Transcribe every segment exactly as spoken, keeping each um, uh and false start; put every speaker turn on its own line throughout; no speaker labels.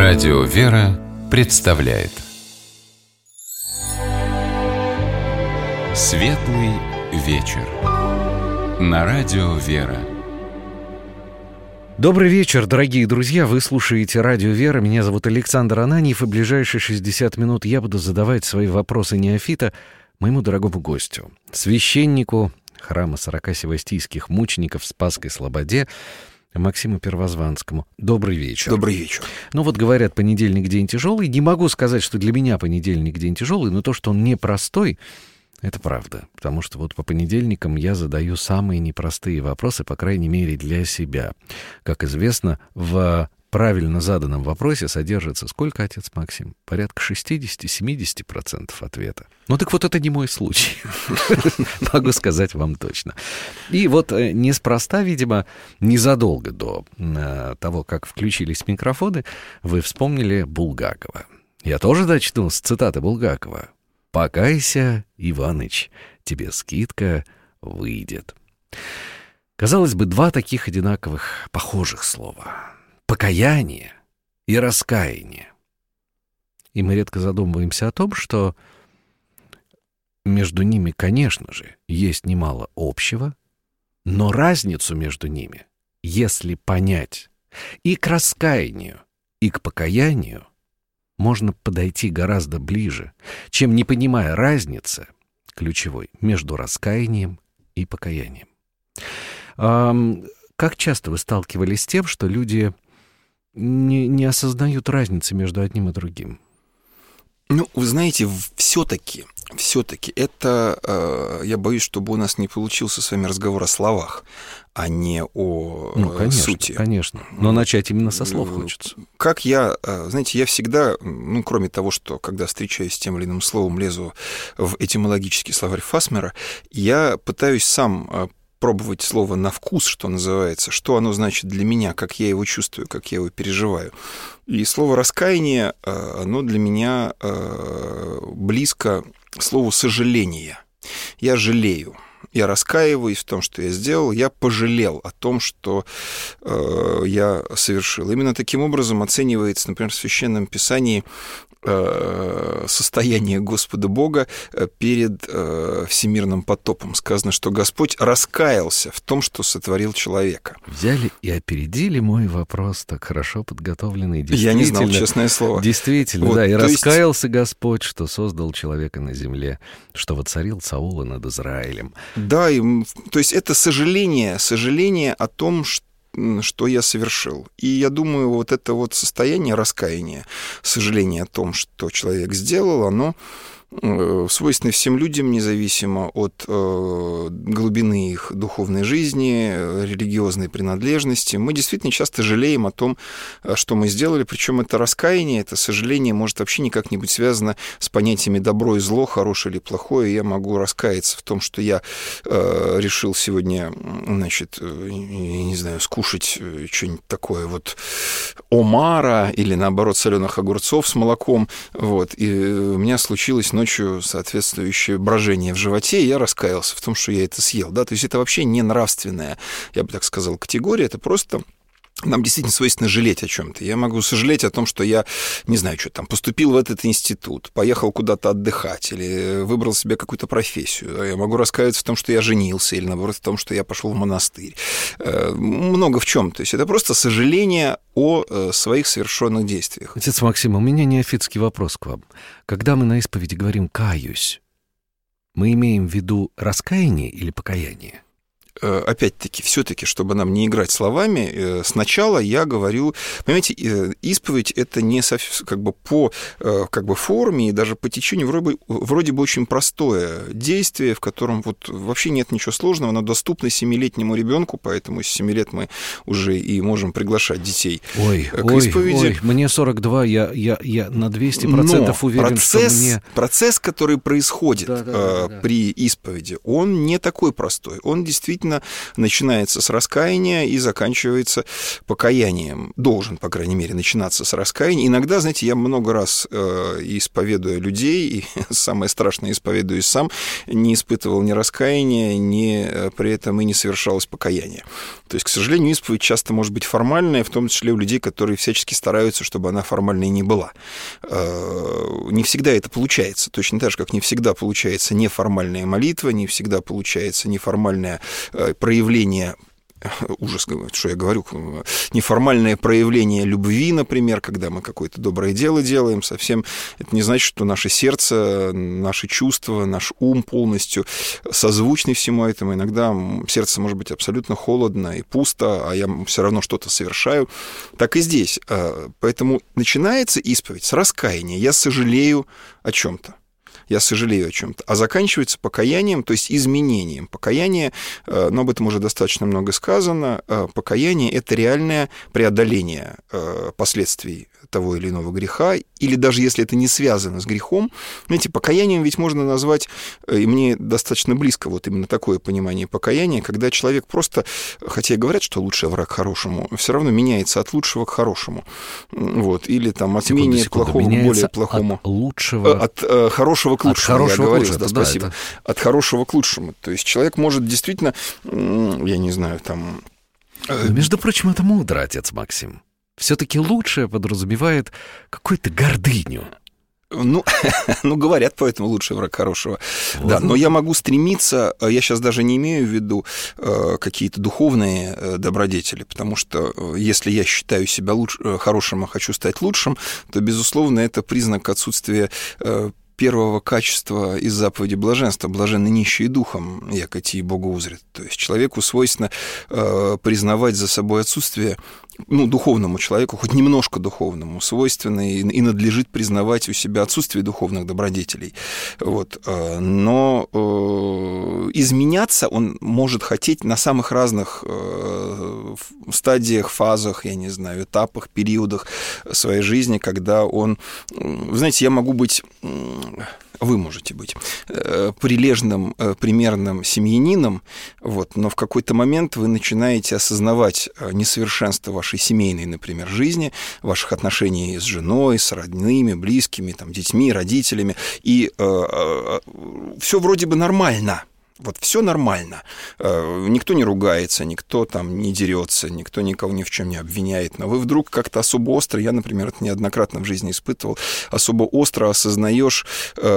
Радио «Вера» представляет Светлый вечер на Радио «Вера».
Добрый вечер, дорогие друзья. Вы слушаете Радио «Вера». Меня зовут Александр Ананьев, и в ближайшие шестьдесят минут я буду задавать свои вопросы неофита моему дорогому гостю, священнику храма сорока севастийских мучеников в Спасской Слободе Максиму Первозванскому. Добрый вечер.
Добрый вечер.
Ну вот говорят, понедельник день тяжелый. Не могу сказать, что для меня понедельник день тяжелый, но то, что он непростой, это правда. Потому что вот по понедельникам я задаю самые непростые вопросы, по крайней мере, для себя. Как известно, в правильно заданном вопросе содержится сколько, отец Максим? Порядка шестьдесят-семьдесят процентов ответа. Ну так вот это не мой случай. Могу сказать вам точно. И вот неспроста, видимо, незадолго до того, как включились микрофоны, вы вспомнили Булгакова. Я тоже начну с цитаты Булгакова. «Покайся, Иваныч, тебе скидка выйдет». Казалось бы, два таких одинаковых, похожих слова. Покаяние и раскаяние. И мы редко задумываемся о том, что между ними, конечно же, есть немало общего, но разницу между ними, если понять, и к раскаянию, и к покаянию, можно подойти гораздо ближе, чем не понимая разницы, ключевой, между раскаянием и покаянием. А как часто вы сталкивались с тем, что люди не, не осознают разницы между одним и другим?
Ну, вы знаете, все-таки, все-таки это, э, я боюсь, чтобы у нас не получился с вами разговор о словах, а не о
ну, конечно,
сути.
Конечно, но начать именно со слов хочется.
Как я, знаете, я всегда, ну, кроме того, что когда встречаюсь с тем или иным словом, лезу в этимологический словарь Фасмера, я пытаюсь сам пробовать слово на вкус, что называется, что оно значит для меня, как я его чувствую, как я его переживаю. И слово «раскаяние», оно для меня близко слову «сожаление». Я жалею. Я раскаиваюсь в том, что я сделал, я пожалел о том, что э, я совершил. Именно таким образом оценивается, например, в Священном Писании э, состояние Господа Бога перед э, всемирным потопом. Сказано, что Господь раскаялся в том, что сотворил человека.
Взяли и опередили мой вопрос, так хорошо подготовленный.
Я не знал, честное слово.
Действительно,
вот,
да, и раскаялся
есть...
Господь, что создал человека на земле, что воцарил Саула над Израилем.
Да, и, то есть это сожаление, сожаление о том, что что я совершил. И я думаю, вот это вот состояние раскаяния, сожаление о том, что человек сделал, оно свойственно всем людям, независимо от э, глубины их духовной жизни, религиозной принадлежности. Мы действительно часто жалеем о том, что мы сделали, причем это раскаяние, это сожаление может вообще никак не быть связано с понятиями добро и зло, хорошее или плохое. Я могу раскаяться в том, что я э, решил сегодня, значит, я не знаю, скушать что-нибудь такое вот омара или, наоборот, соленых огурцов с молоком, вот, и у меня случилось ночью соответствующее брожение в животе, и я раскаялся в том, что я это съел. Да? То есть это вообще не нравственная, я бы так сказал, категория, это просто... Нам действительно свойственно жалеть о чем-то. Я могу сожалеть о том, что я, не знаю, что там, поступил в этот институт, поехал куда-то отдыхать или выбрал себе какую-то профессию. Я могу раскаиваться в том, что я женился, или, наоборот, в том, что я пошел в монастырь. Много в чем. То есть это просто сожаление о своих совершенных действиях.
Отец Максим, у меня неофитский вопрос к вам. Когда мы на исповеди говорим «каюсь», мы имеем в виду раскаяние или покаяние?
Опять-таки, все-таки, чтобы нам не играть словами, сначала я говорю, понимаете, исповедь это не совсем, как бы по как бы форме и даже по течению вроде, вроде бы очень простое действие, в котором вот вообще нет ничего сложного, оно доступно семилетнему ребенку, поэтому с семи лет мы уже и можем приглашать детей
ой,
к
ой,
исповеди.
Ой, мне сорок два, я, я, я на двести процентов
Но
уверен,
процесс,
что мне...
процесс, который происходит
да, да, да, да.
при исповеди, он не такой простой, он действительно действительно начинается с раскаяния и заканчивается покаянием. Должен, по крайней мере, начинаться с раскаяния. Иногда, знаете, я много раз, э, исповедуя людей, и самое страшное, исповедуюсь сам, не испытывал ни раскаяния, ни при этом и не совершалось покаяние. То есть, к сожалению, исповедь часто может быть формальная, в том числе у людей, которые всячески стараются, чтобы она формальной не была. Не всегда это получается. Точно так же, как не всегда получается неформальная молитва, не всегда получается неформальное проявление, ужас, что я говорю, неформальное проявление любви, например, когда мы какое-то доброе дело делаем, совсем это не значит, что наше сердце, наши чувства, наш ум полностью созвучны всему этому. Иногда сердце может быть абсолютно холодно и пусто, а я все равно что-то совершаю. Так и здесь. Поэтому начинается исповедь с раскаяния. Я сожалею о чем-то. Я сожалею о чем-то. А заканчивается покаянием, то есть изменением. Покаяние, но об этом уже достаточно много сказано, покаяние — это реальное преодоление последствий того или иного греха, или даже если это не связано с грехом. Знаете, покаянием ведь можно назвать, и мне достаточно близко вот именно такое понимание покаяния, когда человек просто, хотя и говорят, что лучший враг хорошему, все равно меняется от лучшего к хорошему. Вот, или там от секунду, менее секунду, плохого к более плохому.
От лучшего...
От э, хорошего к лучшему,
от
я говорил,
лучше,
да, спасибо.
Да, это...
От хорошего к лучшему. То есть человек может действительно, я не знаю, там...
Но, между прочим, это мудро, отец Максим. Все-таки лучшее подразумевает какую-то гордыню.
Ну, ну, говорят, поэтому лучший враг хорошего. Вот. Да, но я могу стремиться, я сейчас даже не имею в виду э, какие-то духовные э, добродетели, потому что э, если я считаю себя луч, э, хорошим, а хочу стать лучшим, то, безусловно, это признак отсутствия э, первого качества из заповеди блаженства. Блаженны нищие духом, яко те и Бога узрят. То есть человеку свойственно э, признавать за собой отсутствие, ну, духовному человеку, хоть немножко духовному, свойственно и, и надлежит признавать у себя отсутствие духовных добродетелей. Вот. Но э, изменяться он может хотеть на самых разных э, стадиях, фазах, я не знаю, этапах, периодах своей жизни, когда он... Вы знаете, я могу быть... Вы можете быть прилежным, примерным семьянином, вот, но в какой-то момент вы начинаете осознавать несовершенство вашей семейной, например, жизни, ваших отношений с женой, с родными, близкими, там, детьми, родителями, и э, э, все вроде бы нормально. Вот все нормально. Никто не ругается, никто там не дерется, никто никого ни в чем не обвиняет. Но вы вдруг как-то особо остро, я, например, это неоднократно в жизни испытывал, особо остро осознаешь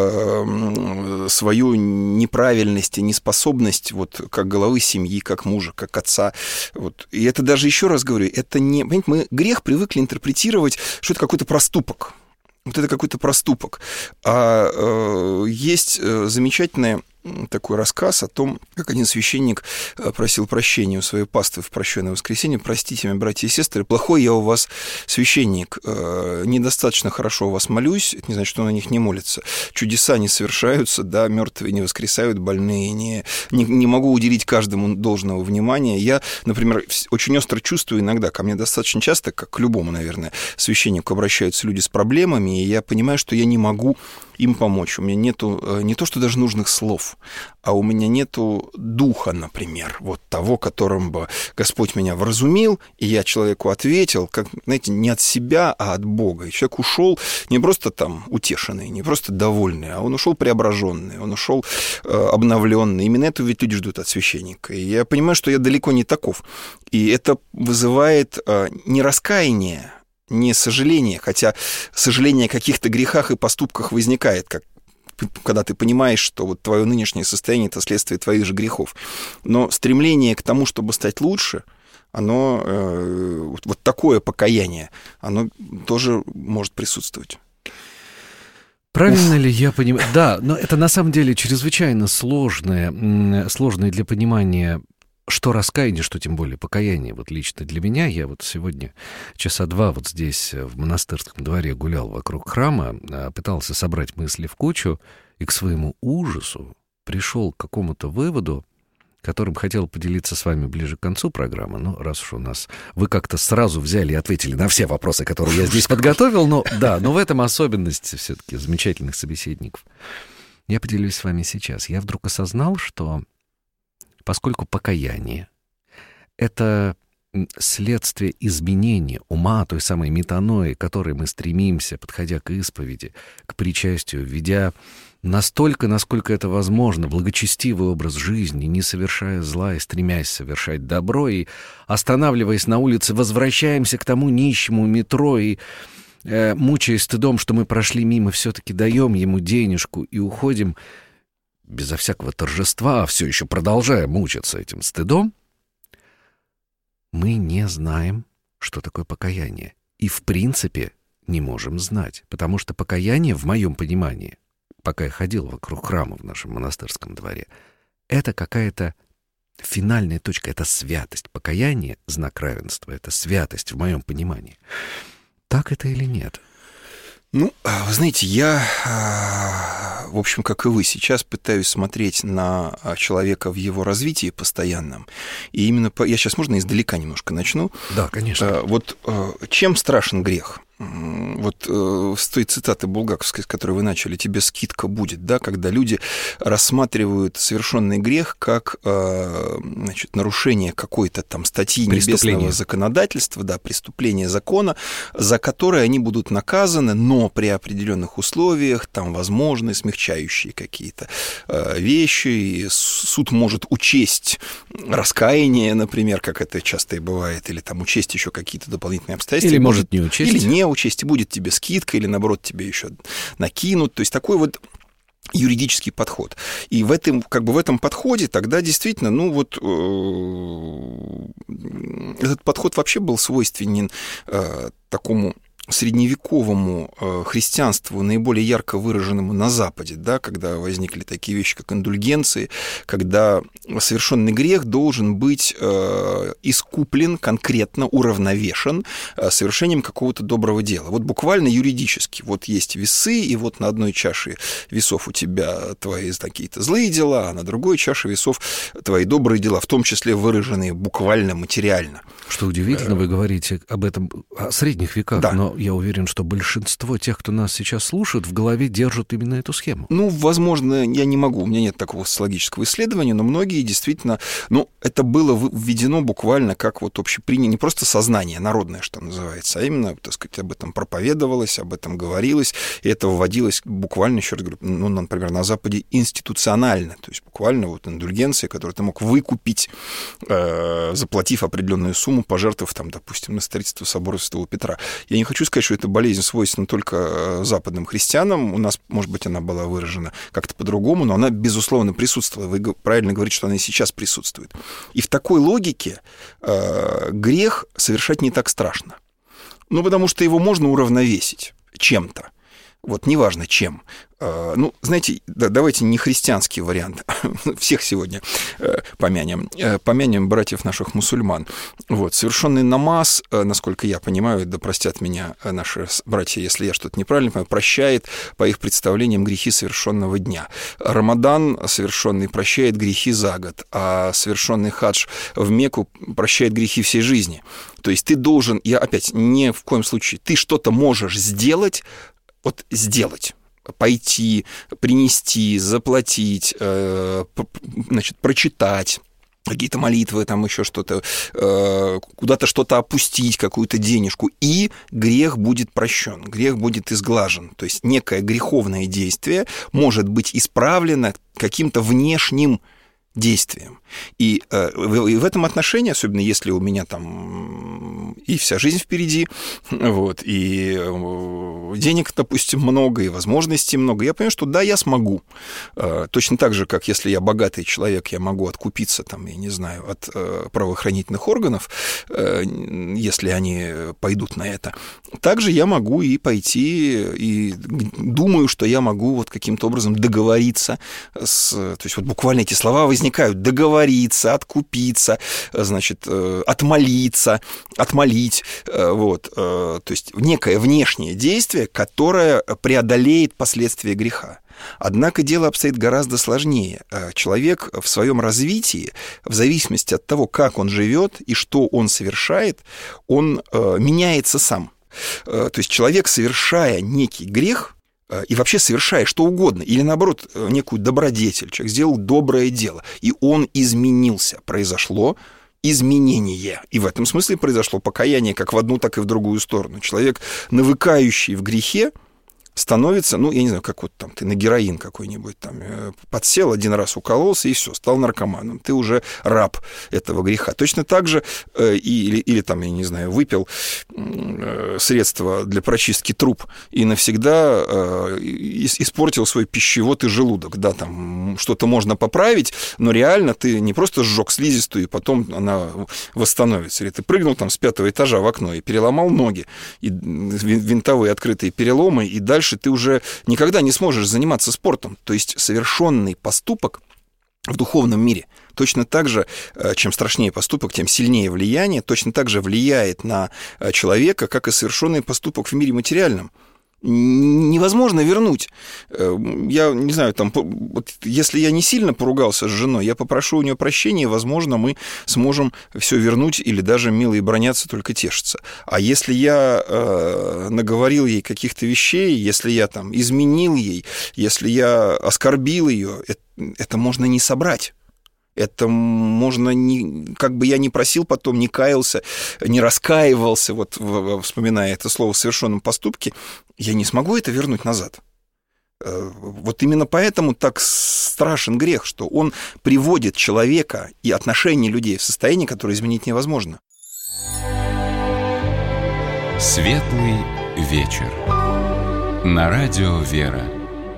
э, свою неправильность и неспособность вот, как главы семьи, как мужа, как отца. Вот. И это даже, еще раз говорю, это не... Понимаете, мы грех привыкли интерпретировать, что это какой-то проступок. Вот это какой-то проступок. А э, есть замечательная такой рассказ о том, как один священник просил прощения у своей паствы в прощенное воскресенье. Простите меня, братья и сестры, плохой я у вас священник, недостаточно хорошо у вас молюсь, это не значит, что на них не молится. Чудеса не совершаются, да, мертвые не воскресают, больные не, не, не могу уделить каждому должного внимания. Я, например, очень остро чувствую иногда, ко мне достаточно часто, как к любому, наверное, священнику обращаются люди с проблемами, и я понимаю, что я не могу им помочь. У меня нету не то, что даже нужных слов, а у меня нету духа, например, вот того, которым бы Господь меня вразумил, и я человеку ответил, как, знаете, не от себя, а от Бога. И человек ушел не просто там утешенный, не просто довольный, а он ушел преображенный, он ушел э, обновленный. Именно это ведь люди ждут от священника. И я понимаю, что я далеко не таков. И это вызывает э, не раскаяние, не сожаление, хотя сожаление о каких-то грехах и поступках возникает, как, когда ты понимаешь, что вот твое нынешнее состояние – это следствие твоих же грехов. Но стремление к тому, чтобы стать лучше, оно, э, вот такое покаяние, оно тоже может присутствовать.
Правильно Уф. ли я понимаю? Да, но это на самом деле чрезвычайно сложное, сложное для понимания, что раскаяние, что тем более покаяние. Вот лично для меня, я вот сегодня часа два вот здесь в монастырском дворе гулял вокруг храма, пытался собрать мысли в кучу, и к своему ужасу пришел к какому-то выводу, которым хотел поделиться с вами ближе к концу программы. Ну, раз уж у нас... Вы как-то сразу взяли и ответили на все вопросы, которые я здесь подготовил, но да, но в этом особенность все-таки замечательных собеседников. Я поделюсь с вами сейчас. Я вдруг осознал, что поскольку покаяние — это следствие изменения ума, той самой метанои, к которой мы стремимся, подходя к исповеди, к причастию, ведя настолько, насколько это возможно, благочестивый образ жизни, не совершая зла и стремясь совершать добро, и, останавливаясь на улице, возвращаемся к тому нищему метро и, э, мучаясь стыдом, что мы прошли мимо, все-таки даем ему денежку и уходим безо всякого торжества, а все еще продолжая мучиться этим стыдом, мы не знаем, что такое покаяние. И, в принципе, не можем знать. Потому что покаяние, в моем понимании, пока я ходил вокруг храма в нашем монастырском дворе, это какая-то финальная точка, это святость. Покаяние — знак равенства, это святость в моем понимании. Так это или нет?
Ну, вы знаете, я, в общем, как и вы, сейчас пытаюсь смотреть на человека в его развитии постоянном. И именно по... я сейчас, можно, издалека немножко начну?
Да, конечно.
Вот чем страшен грех? Вот э, с той цитаты булгаковской, с которой вы начали, тебе скидка будет, да, когда люди рассматривают совершенный грех как э, значит, нарушение какой-то там статьи небесного законодательства, да, преступление закона, за которое они будут наказаны, но при определенных условиях, там возможны смягчающие какие-то э, вещи, и суд может учесть раскаяние, например, как это часто и бывает, или там учесть еще какие-то дополнительные обстоятельства.
Или может не учесть.
Или не учесть, и будет тебе скидка, или, наоборот, тебе еще накинут. То есть такой вот юридический подход. И в этом, как бы в этом подходе тогда действительно, ну вот э, этот подход вообще был свойственен э, такому средневековому христианству, наиболее ярко выраженному на Западе, да, когда возникли такие вещи, как индульгенции, когда совершенный грех должен быть э, искуплен, конкретно уравновешен э, совершением какого-то доброго дела. Вот буквально юридически. Вот есть весы, и вот на одной чаше весов у тебя твои какие-то злые дела, а на другой чаше весов твои добрые дела, в том числе выраженные буквально материально.
Что удивительно, вы говорите об этом, о средних веках,
да.
Но я уверен, что большинство тех, кто нас сейчас слушает, в голове держат именно эту схему.
Ну, возможно, я не могу, у меня нет такого социологического исследования, но многие действительно, ну, это было введено буквально как вот общепринято, не просто сознание народное, что называется, а именно, так сказать, об этом проповедовалось, об этом говорилось, и это вводилось буквально, еще раз говорю, ну, например, на Западе институционально, то есть буквально вот индульгенция, которую ты мог выкупить, э, заплатив определенную сумму, пожертвовав там, допустим, на строительство собора Святого Петра. Я не хочу сказать, что эта болезнь свойственна только западным христианам. У нас, может быть, она была выражена как-то по-другому, но она, безусловно, присутствовала. Вы правильно говорите, что она и сейчас присутствует. И в такой логике э, грех совершать не так страшно. Ну, потому что его можно уравновесить чем-то. Вот, неважно чем. Ну, знаете, да, давайте не христианский вариант. Всех сегодня помянем. Помянем братьев наших мусульман. Вот, совершенный намаз, насколько я понимаю, да простят меня наши братья, если я что-то неправильно понимаю, прощает, по их представлениям, грехи совершенного дня. Рамадан совершенный прощает грехи за год, а совершенный хадж в Мекку прощает грехи всей жизни. То есть ты должен, я опять, ни в коем случае, ты что-то можешь сделать, вот сделать, пойти, принести, заплатить, э, значит, прочитать какие-то молитвы, там еще что-то, э, куда-то что-то опустить, какую-то денежку, и грех будет прощен, грех будет изглажен. То есть некое греховное действие может быть исправлено каким-то внешним действием. И, э, и в этом отношении, особенно если у меня там и вся жизнь впереди, вот, и денег, допустим, много, и возможностей много, я понимаю, что да, я смогу. Э, точно так же, как если я богатый человек, я могу откупиться, там, я не знаю, от э, правоохранительных органов, э, если они пойдут на это. Также я могу и пойти, и думаю, что я могу вот каким-то образом договориться с... То есть вот буквально эти слова возникают. Договориться, откупиться, значит, отмолиться, отмолить, вот, то есть некое внешнее действие, которое преодолеет последствия греха. Однако дело обстоит гораздо сложнее. Человек в своем развитии, в зависимости от того, как он живет и что он совершает, он меняется сам. То есть человек, совершая некий грех, и вообще совершая что угодно, или наоборот, некую добродетель, человек сделал доброе дело, и он изменился, произошло изменение. И в этом смысле произошло покаяние как в одну, так и в другую сторону. Человек, навыкающий в грехе, становится, ну, я не знаю, как вот там ты на героин какой-нибудь там подсел, один раз укололся, и все, стал наркоманом. Ты уже раб этого греха. Точно так же, или, или там, я не знаю, выпил средства для прочистки труб и навсегда испортил свой пищевод и желудок. Да, там что-то можно поправить, но реально ты не просто сжег слизистую, и потом она восстановится. Или ты прыгнул там с пятого этажа в окно и переломал ноги, и винтовые открытые переломы, и дальше ты уже никогда не сможешь заниматься спортом. То есть совершенный поступок в духовном мире точно так же, чем страшнее поступок, тем сильнее влияние, точно так же влияет на человека, как и совершенный поступок в мире материальном. Невозможно вернуть. Я не знаю, там, вот, если я не сильно поругался с женой, я попрошу у нее прощения, возможно, мы сможем все вернуть, или даже милые бронятся, только тешатся. А если я э, наговорил ей каких-то вещей, если я там изменил ей, если я оскорбил ее, это, это можно не собрать. Это можно, не, как бы я ни просил потом, не каялся, не раскаивался, вот, вспоминая это слово в совершенном поступке, я не смогу это вернуть назад. Вот именно поэтому так страшен грех, что он приводит человека и отношения людей в состояние, которое изменить невозможно.
Светлый вечер. На радио «Вера».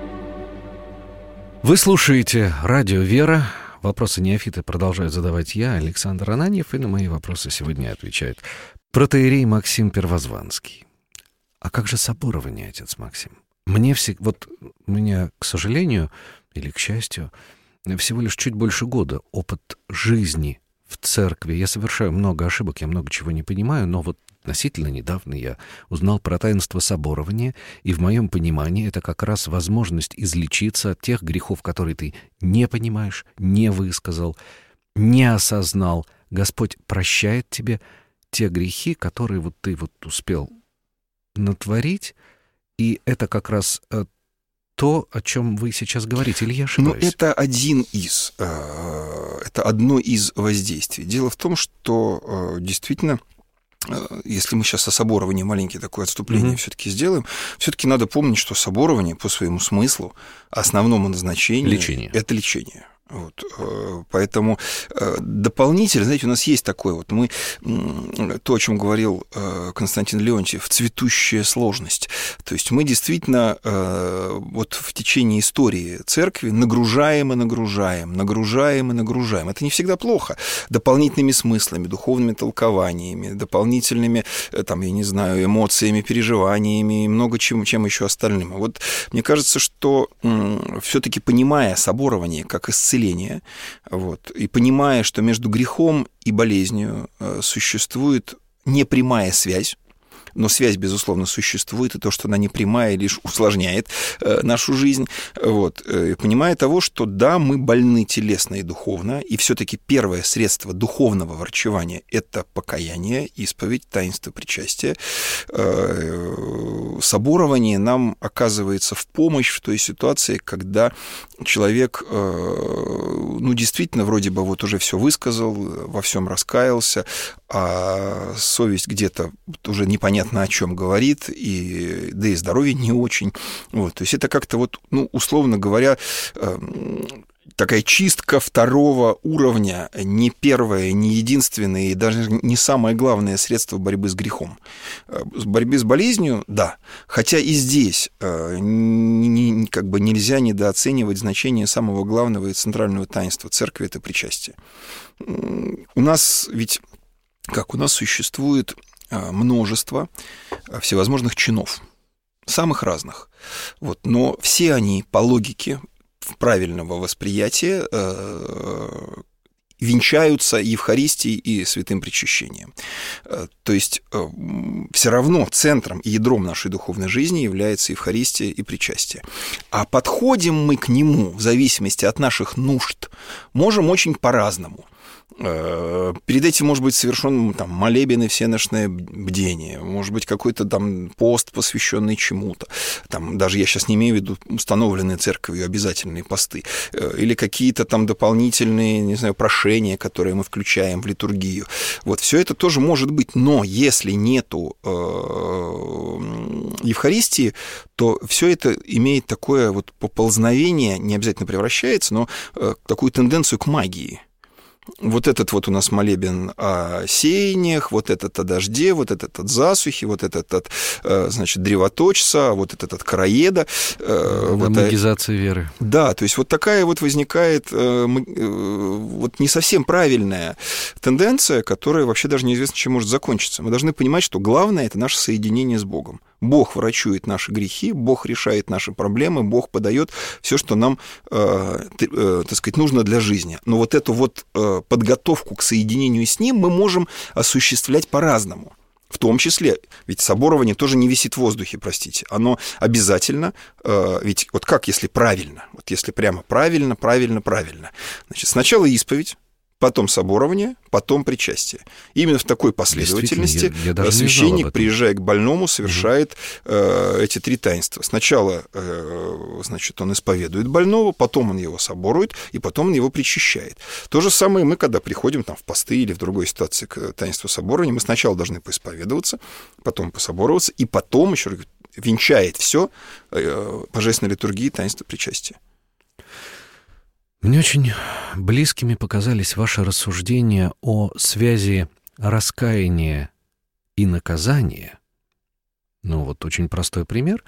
Вы слушаете радио «Вера». Вопросы неофиты продолжаю задавать я, Александр Ананьев, и на мои вопросы сегодня отвечает протоиерей Максим Первозванский. А как же соборование, отец Максим? Мне всегда, вот у меня, к сожалению, или к счастью, всего лишь чуть больше года опыт жизни в церкви. Я совершаю много ошибок, я много чего не понимаю, но вот относительно недавно я узнал про таинство соборования, и в моем понимании это как раз возможность излечиться от тех грехов, которые ты не понимаешь, не высказал, не осознал. Господь прощает тебе те грехи, которые вот ты вот успел натворить, и это как раз то, о чем вы сейчас говорите, или я ошибаюсь?
Ну, это один из, это одно из воздействий. Дело в том, что действительно, если мы сейчас о соборовании маленькое такое отступление mm-hmm. все-таки сделаем, все-таки надо помнить, что соборование по своему смыслу, основному назначению
лечение.
Это лечение. Вот, поэтому дополнительно, знаете, у нас есть такое вот, мы, то, о чем говорил Константин Леонтьев, цветущая сложность. То есть мы действительно вот в течение истории церкви нагружаем и нагружаем, нагружаем и нагружаем. Это не всегда плохо. Дополнительными смыслами, духовными толкованиями, дополнительными, там, я не знаю, эмоциями, переживаниями и много чем, чем еще остальным. Вот мне кажется, что все-таки понимая соборование как исцеление, вот, и понимая, что между грехом и болезнью существует непрямая связь, но связь, безусловно, существует, и то, что она непрямая, лишь усложняет э, нашу жизнь. Вот. Э, понимая того, что да, мы больны телесно и духовно, и все-таки первое средство духовного врачевания – это покаяние, исповедь, таинство причастия. Э, соборование нам оказывается в помощь в той ситуации, когда человек, э, ну, действительно, вроде бы вот уже все высказал, во всем раскаялся, а совесть где-то уже непонятно о чем говорит, и, да и здоровье не очень. Вот, то есть это как-то вот, ну, условно говоря, такая чистка второго уровня, не первое, не единственное и даже не самое главное средство борьбы с грехом. Борьбы с болезнью, да, хотя и здесь не, как бы нельзя недооценивать значение самого главного и центрального таинства церкви – это причастие. У нас ведь, как у нас существует множество всевозможных чинов, самых разных, вот, но все они по логике правильного восприятия э, венчаются Евхаристией и святым причащением. Э, то есть э, все равно центром и ядром нашей духовной жизни является Евхаристия и причастие. А подходим мы к нему в зависимости от наших нужд можем очень по-разному. Перед этим может быть совершен там, молебен и всеночное бдение, может быть, какой-то там пост, посвященный чему-то. Там, даже я сейчас не имею в виду установленные церковью обязательные посты, или какие-то там дополнительные, не знаю, прошения, которые мы включаем в литургию. Вот, все это тоже может быть, но если нету э, Евхаристии, то все это имеет такое вот поползновение, не обязательно превращается, но э, такую тенденцию к магии. Вот этот вот у нас молебен о сеяниях, вот этот о дожде, вот этот от засухи, вот этот от, значит, древоточца, вот этот от короеда.
Вот магизация веры.
Да, то есть вот такая вот возникает вот не совсем правильная тенденция, которая вообще даже неизвестно, чем может закончиться. Мы должны понимать, что главное – это наше соединение с Богом. Бог врачует наши грехи, Бог решает наши проблемы, Бог подает все, что нам, э, э, так сказать, нужно для жизни. Но вот эту вот э, подготовку к соединению с Ним мы можем осуществлять по-разному. В том числе, ведь соборование тоже не висит в воздухе, простите. Оно обязательно, э, ведь вот как, если правильно? Вот если прямо правильно, правильно, правильно. Значит, сначала исповедь, потом соборование, потом причастие. Именно в такой последовательности я, я священник, приезжая к больному, совершает э, эти три таинства. Сначала, э, значит, он исповедует больного, потом он его соборует, и потом он его причащает. То же самое мы, когда приходим там, в посты или в другой ситуации к таинству соборования, мы сначала должны поисповедоваться, потом пособороваться, и потом еще венчает все э, божественной литургии таинство причастия.
Мне очень близкими показались ваши рассуждения о связи раскаяния и наказания. Ну, вот очень простой пример.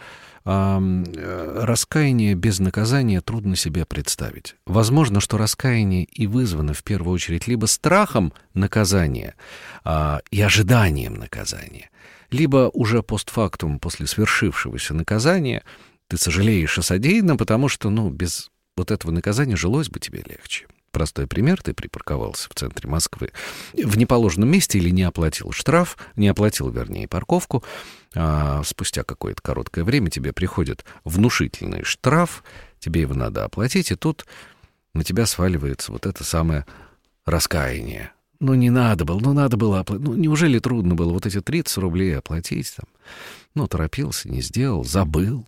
Раскаяние без наказания трудно себе представить. Возможно, что раскаяние и вызвано в первую очередь либо страхом наказания и ожиданием наказания, либо уже постфактум, после свершившегося наказания, ты сожалеешь о содеянном, потому что, ну, без вот этого наказания жилось бы тебе легче. Простой пример. Ты припарковался в центре Москвы в неположенном месте или не оплатил штраф, не оплатил, вернее, парковку. А спустя какое-то короткое время тебе приходит внушительный штраф, тебе его надо оплатить, и тут на тебя сваливается вот это самое раскаяние. Ну, не надо было, ну, надо было оплатить. Ну, неужели трудно было вот эти тридцать рублей оплатить? Там? Ну, торопился, не сделал, забыл.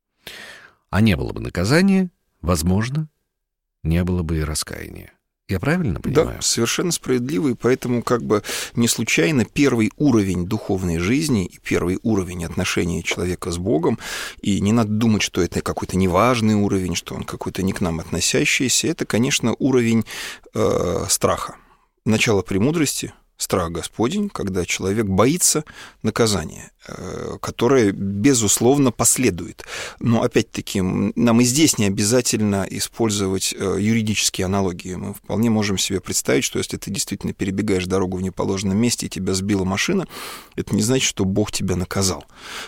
А не было бы наказания, возможно, не было бы и раскаяния. Я правильно понимаю?
Да, совершенно справедливо, и поэтому как бы не случайно первый уровень духовной жизни и первый уровень отношения человека с Богом, и не надо думать, что это какой-то неважный уровень, что он какой-то не к нам относящийся, это, конечно, уровень э, страха. Начало премудрости, страх Господень, когда человек боится наказания, которое, безусловно, последует. Но, опять-таки, нам и здесь не обязательно использовать юридические аналогии. Мы вполне можем себе представить, что если ты действительно перебегаешь дорогу в неположенном месте и тебя сбила машина, это не значит, что Бог тебя наказал.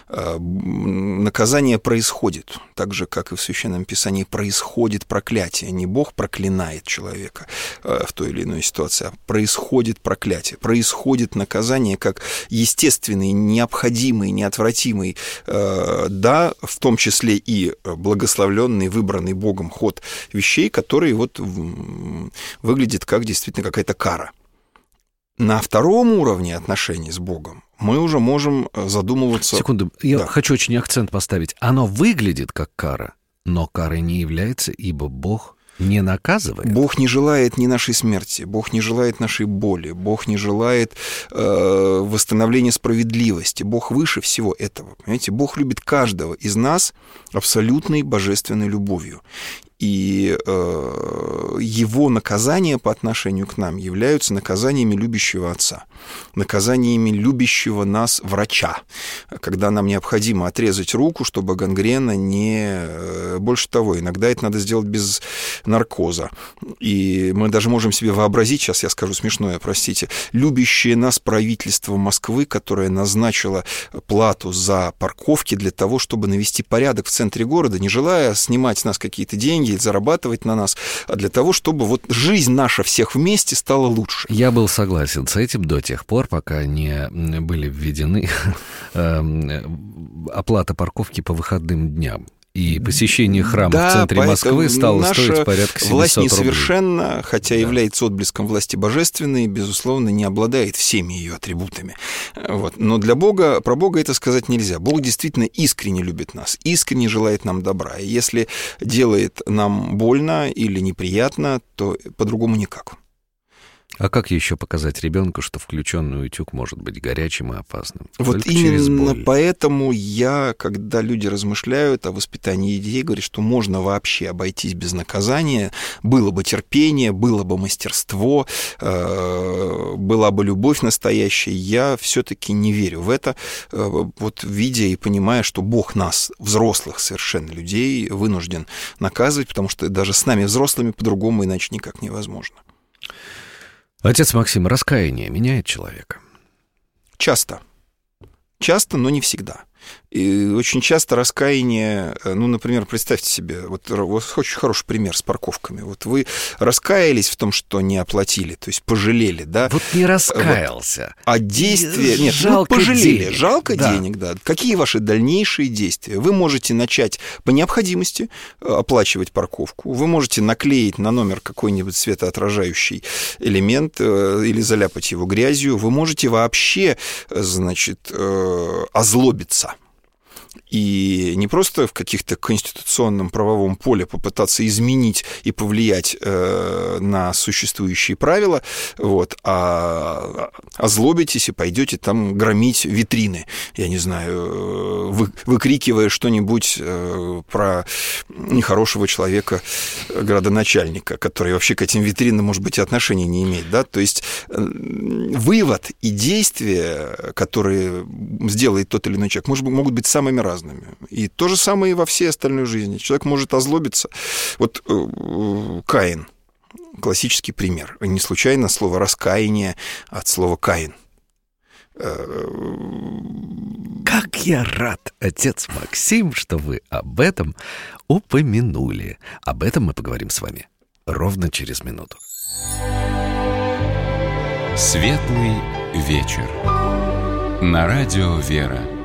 Наказание происходит, так же, как и в Священном Писании происходит проклятие. Не Бог проклинает человека в той или иной ситуации, а происходит проклятие. Происходит наказание как естественный, необходимый, неотвратимый, да, в том числе и благословленный, выбранный Богом ход вещей, которые вот выглядят как действительно какая-то кара. На втором уровне отношений с Богом мы уже можем задумываться...
Секунду, я
да.
хочу очень акцент поставить. Оно выглядит как кара, но карой не является, ибо Бог не наказывает.
Бог не желает ни нашей смерти, Бог не желает нашей боли, Бог не желает э, восстановления справедливости. Бог выше всего этого. Понимаете? Бог любит каждого из нас абсолютной божественной любовью. И э, его наказания по отношению к нам являются наказаниями любящего Отца, наказаниями любящего нас врача, когда нам необходимо отрезать руку, чтобы гангрена не... Больше того, иногда это надо сделать без наркоза. И мы даже можем себе вообразить, сейчас я скажу смешное, простите, любящее нас правительство Москвы, которое назначило плату за парковки для того, чтобы навести порядок в центре города, не желая снимать с нас какие-то деньги, зарабатывать на нас, а для того, чтобы вот жизнь наша всех вместе стала лучше.
Я был согласен с этим до тех пор, пока не были введены оплата парковки по выходным дням. И посещение храма
да,
в центре Москвы стало стоить порядка семьсот рублей.
Власть несовершенна, хотя да. является отблеском власти божественной, безусловно, не обладает всеми ее атрибутами. Вот. Но для Бога, про Бога это сказать нельзя. Бог действительно искренне любит нас, искренне желает нам добра. И если делает нам больно или неприятно, то по-другому никак.
А как еще показать ребенку, что включенный утюг может быть горячим и опасным?
Вот
Только
именно поэтому я, когда люди размышляют о воспитании детей, говорю, что можно вообще обойтись без наказания, было бы терпение, было бы мастерство, была бы любовь настоящая. Я все-таки не верю в это, вот видя и понимая, что Бог нас, взрослых совершенно людей, вынужден наказывать, потому что даже с нами, взрослыми, по-другому иначе никак невозможно.
Отец Максим, раскаяние меняет человека?
Часто. Часто, но не всегда. И очень часто раскаяние, ну, например, представьте себе, вот, вот очень хороший пример с парковками. Вот вы раскаялись в том, что не оплатили, то есть пожалели, да?
Вот не раскаялся.
Вот, а действия... Нет,
жалко
ну, пожалели.
Денег.
Жалко
да.
денег, да. Какие ваши дальнейшие действия? Вы можете начать по необходимости оплачивать парковку, вы можете наклеить на номер какой-нибудь светоотражающий элемент или заляпать его грязью, вы можете вообще, значит, озлобиться. И не просто в каких-то конституционном правовом поле попытаться изменить и повлиять э, на существующие правила, вот, а озлобитесь и пойдете там громить витрины, я не знаю, вы, выкрикивая что-нибудь э, про нехорошего человека, градоначальника, который вообще к этим витринам, может быть, и отношения не имеет. Да? То есть э, вывод и действия, которые сделает тот или иной человек, может, могут быть самыми разными. И то же самое и во всей остальной жизни. Человек может озлобиться. Вот э, Каин, классический пример. Не случайно слово «раскаяние» от слова «Каин».
Как я рад, отец Максим, что вы об этом упомянули. Об этом мы поговорим с вами ровно через минуту.
Светлый вечер. На радио «Вера».